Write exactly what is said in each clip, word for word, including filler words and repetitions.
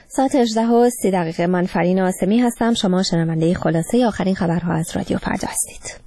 ساعت هجده و سی دقیقه. من فرین آسمی هستم. شما شنونده خلاصه آخرین خبرها از رادیو فردا هستید.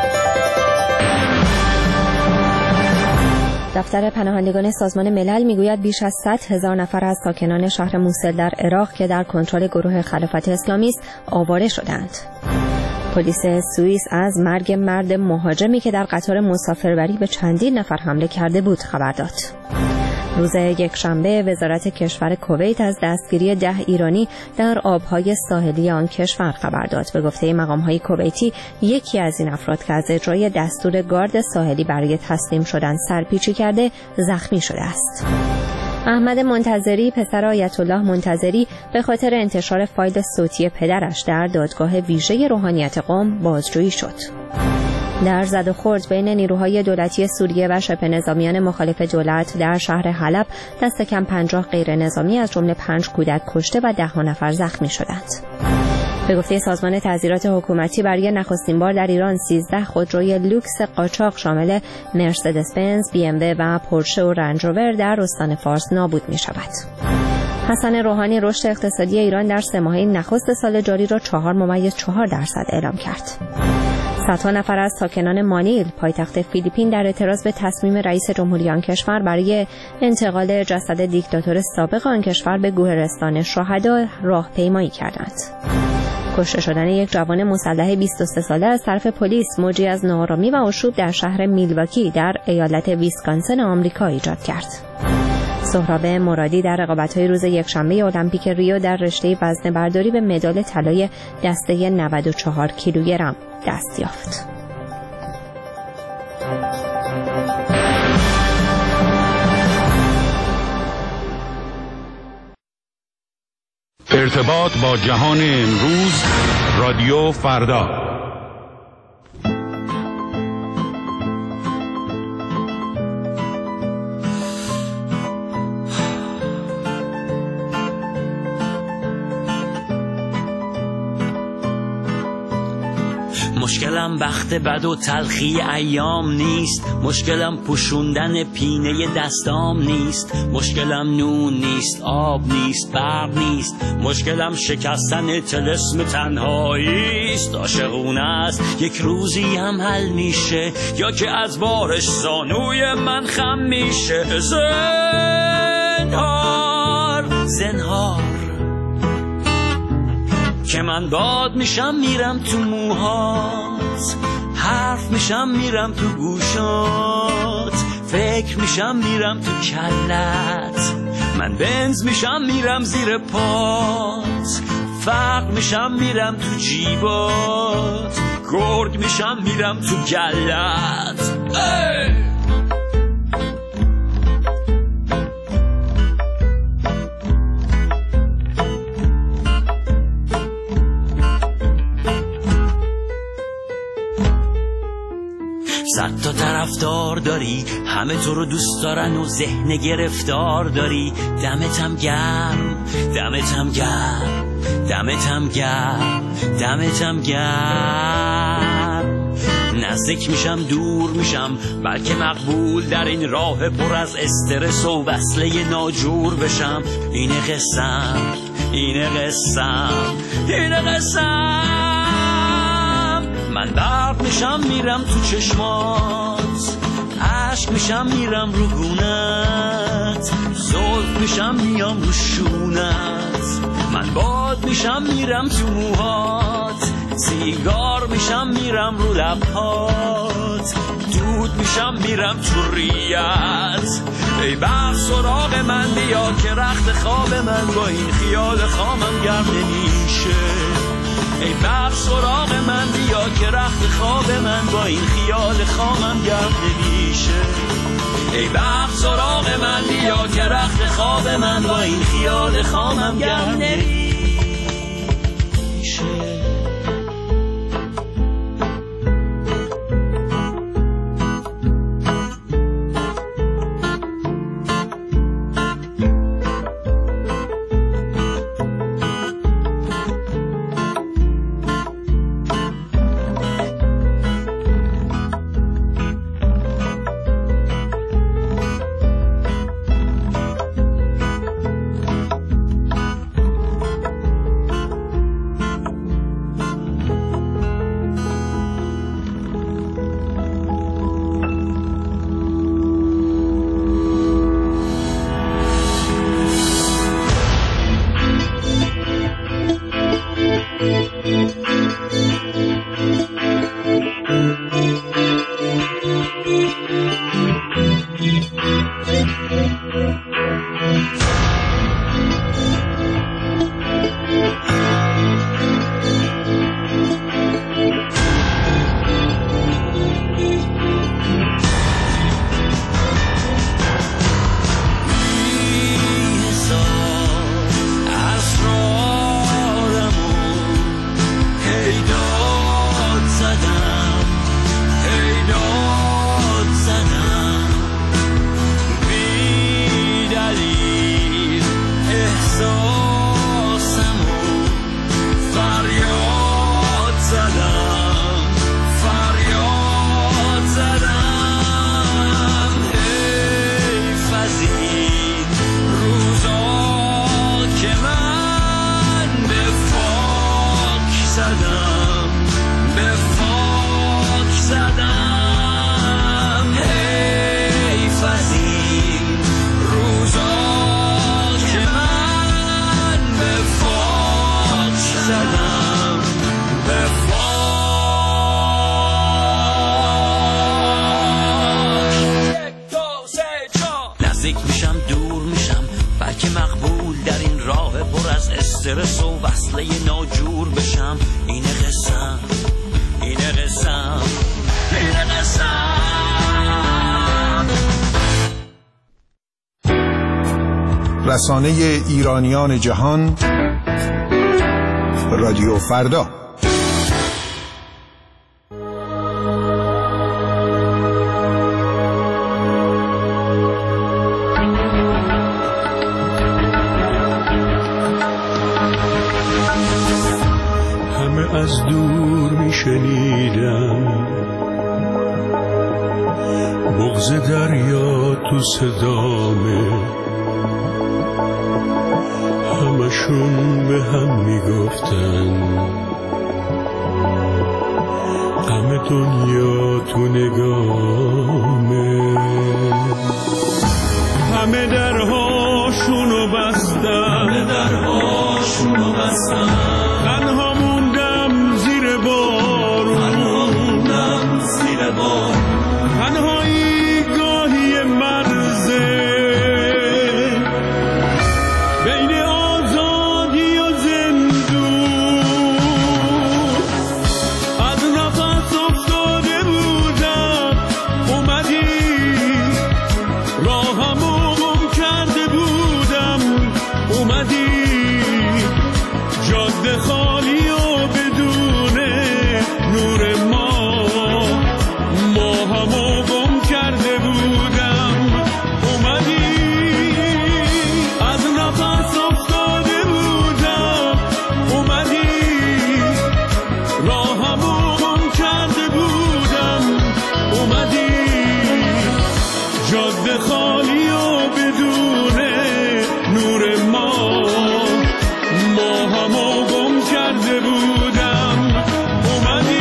دفتر پناهندگان سازمان ملل میگوید بیش از صد هزار نفر از ساکنان شهر موسل در عراق که در کنترل گروه خلافت اسلامی است آواره شدند. پلیس سوئیس از مرگ مرد مهاجمی که در قطار مسافربری به چندین نفر حمله کرده بود خبر داد. روز یکشنبه وزارت کشور کویت از دستگیری ده ایرانی در آبهای ساحلی آن کشور خبر داد. به گفته مقام‌های کویتی یکی از این افراد که از اجرای دستور گارد ساحلی برای تسلیم شدن سرپیچی کرده زخمی شده است. احمد منتظری پسر آیت الله منتظری به خاطر انتشار فایل صوتی پدرش در دادگاه ویژه روحانیت قم بازجویی شد. در زد و خورد بین نیروهای دولتی سوریه و شبه نظامیان مخالف دولت در شهر حلب دست کم پنجاه غیر نظامی از جمله پنج کودک کشته و ده نفر زخمی شدند. به گفته سازمان تعزیرات حکومتی برای نخستین بار در ایران سیزده خودروی لوکس قاچاق شامل مرسدس بنز، بی ام دبلیو و پورشه و رنج روور در استان فارس نابود می شود. حسن روحانی رشد اقتصادی ایران در سه ماهه نخست سال جاری را چهار ممیز چهار درصد اعلام کرد. صدها نفر از ساکنان مانیل پایتخت فیلیپین در اعتراض به تصمیم رئیس جمهوری آن کشور برای انتقال جسد دیکتاتور سابق آن کشور به گوهرستان شهدا راهپیمایی کردند. کشته شدن یک جوان مسلح بیست و سه ساله از طرف پلیس موجی از ناآرامی و آشوب در شهر میلواکی در ایالت ویسکانسن آمریکا ایجاد کرد. سهراب مرادی در رقابت‌های روز یکشنبه المپیک ریو در رشته وزنه برداری به مدال طلای دسته نود و چهار کیلوگرم دست یافت. ارتباط با جهان امروز، رادیو فردا. مشکلم بخت بد و تلخی ایام نیست، مشکلم پوشوندن پینه دستام نیست، مشکلم نون نیست، آب نیست، برق نیست، مشکلم شکستن طلسم تنهایی است. عاشقونه است یک روزی هم حل میشه، یا که از بارش زانوی من خم میشه. زنهار زنهار که من باد میشم میرم تو موهات، حرف میشم میرم تو گوشات، فکر میشم میرم تو کلت، من بنز میشم میرم زیر پات، فرق میشم میرم تو جیبات، گرگ میشم میرم تو گلت. ای! صد تا طرفدار داری، همه تو رو دوست دارن و ذهن گرفتار داری. دمتم گرم، دمتم گرم، دمتم گرم، دمتم گرم. نزدیک میشم دور میشم، بلکه مقبول در این راه پر از استرس و وصله ناجور بشم. اینه قسم، اینه قسم، اینه قسم. من برق میشم میرم تو چشمات، عشق میشم میرم رو گونت، زلف میشم میام رو شونت، من باد میشم میرم تو موهات، سیگار میشم میرم رو لبهات، دود میشم میرم تو ریت. ای برق سراغ من بیا که رخت خواب من با این خیال خامم گرم نمیشه. ای برق سراغ من بیا که رخت خواب من با این خیال خامم گرم نمیشه. ای برق سراغ من بیا که رخت خواب من با این خیال خامم گرم نمیشه. استرس و وصله ناجور بشم. اینه قسم، اینه قسم، اینه قسم. رسانه ایرانیان جهان، رادیو فردا. از دور می شنیدم بغض دریا تو صدامه، همشون به هم می گفتن غم دنیا تو نگامه. همه درهاشونو بستن، همه درهاشونو بستن، تنها تنهایی گاهی مرزه بین آزادی و زندون. از نفس افتاده بودم اومدی، راهمو گم کرده بودم اومدی، جاده خالی و بدون نور ما همو گم کرده بودم اومدی. از نفس افتاده بودم اومدی، راهمو گم کرده بودم اومدی، جاده خالی و بدون نور ما ما همو گم کرده بودم اومدی.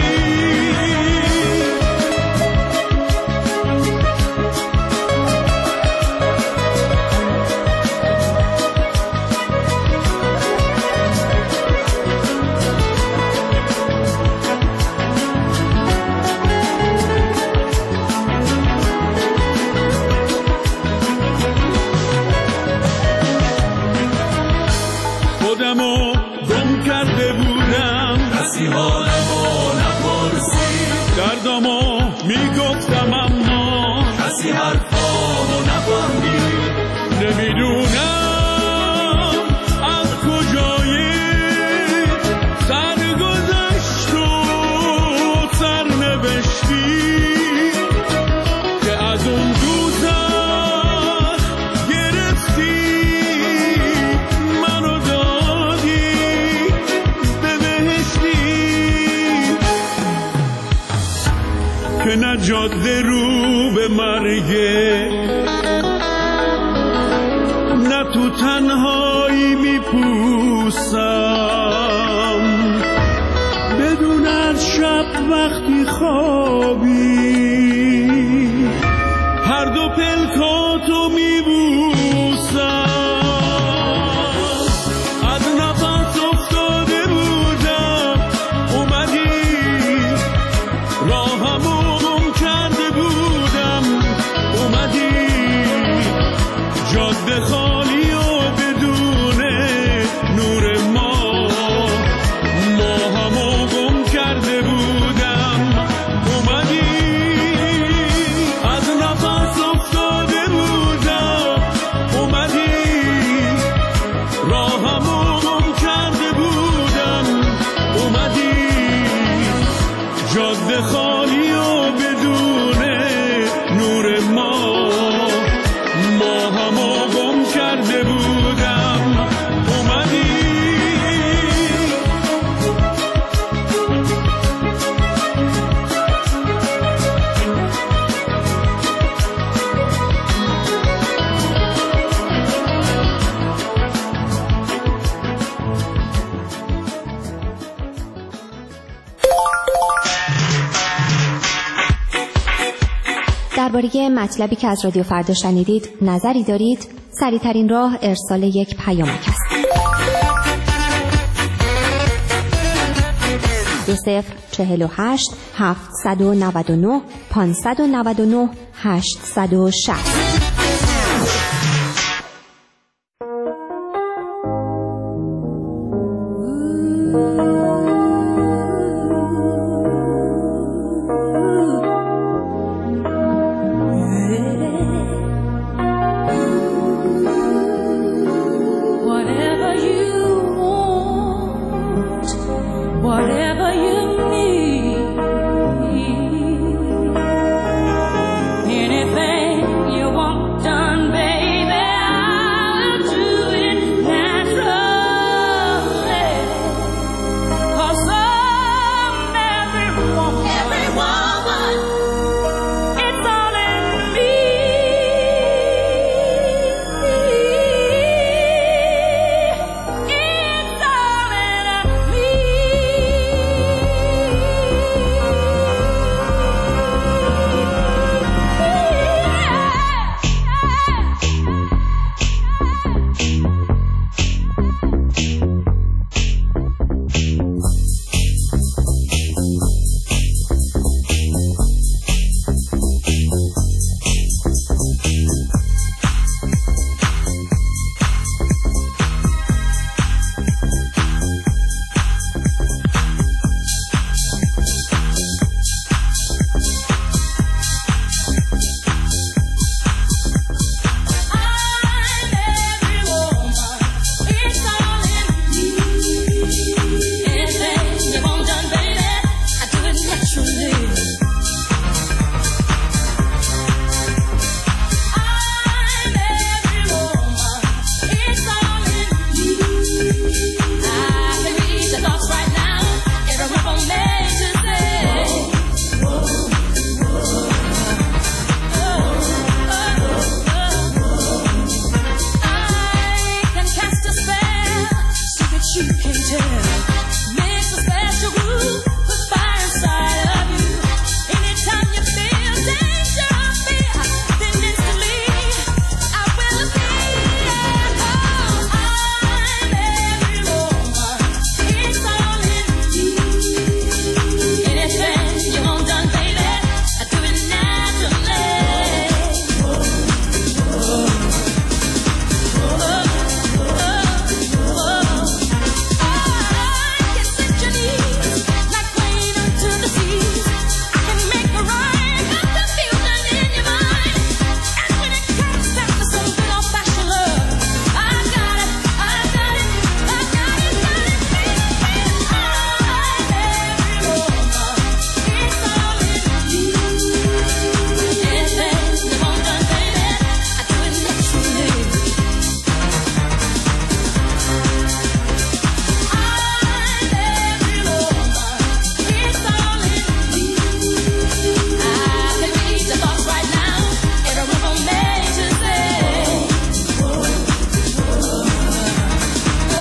خودمو گم کرده بودم، کسی حالمو نپرسید، دردمو میگفتم اما کسی حرفامو نفهمید. نمیدونم از کجای سرگذشت و سرنوشتی که از اون دوزخ گرفتی منو که نه جاده رو به مرگه، نه تو تنهایی میپوسم، بدون از شب وقتی خوابی هر دو پلکاتو میبوسم. از نفس افتاده بودم اومدی، راهمو جاده خالی و بدون نور ما ما همو گم کرده بودم اومدی. درباره مطلبی که از رادیو فردا شنیدید نظری دارید؟ سریع‌ترین راه ارسال یک پیامک است. دو صفر چهل و هشت هفتصد و نود و نه پانصد و نود و نه هشتصد و شصت.